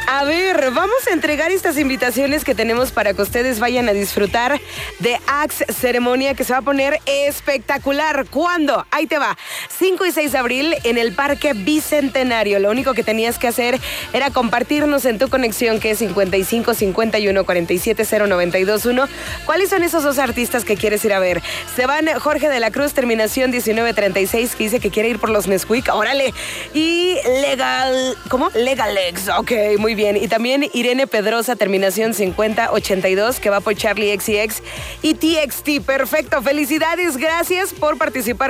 A ver, vamos a entregar estas invitaciones que tenemos para que ustedes vayan a disfrutar de Axe Ceremonia, que se va a poner espectacular. ¿Cuándo? Ahí te va. 5 y 6 de abril en el Parque Bicentenario. Lo único que tenías que hacer era compartirnos en tu conexión, que es 55 51 47 0921. ¿Cuáles son esos dos artistas que quieres ir a ver? Se van Jorge de la Cruz, terminación 1936, que dice que quiere ir por los Nesquik. ¡Órale! Y Legalex. Ok, muy bien. Y también Irene Pedrosa, terminación 5082, que va por Charlie XCX y TXT. Perfecto. Felicidades. Gracias por participar.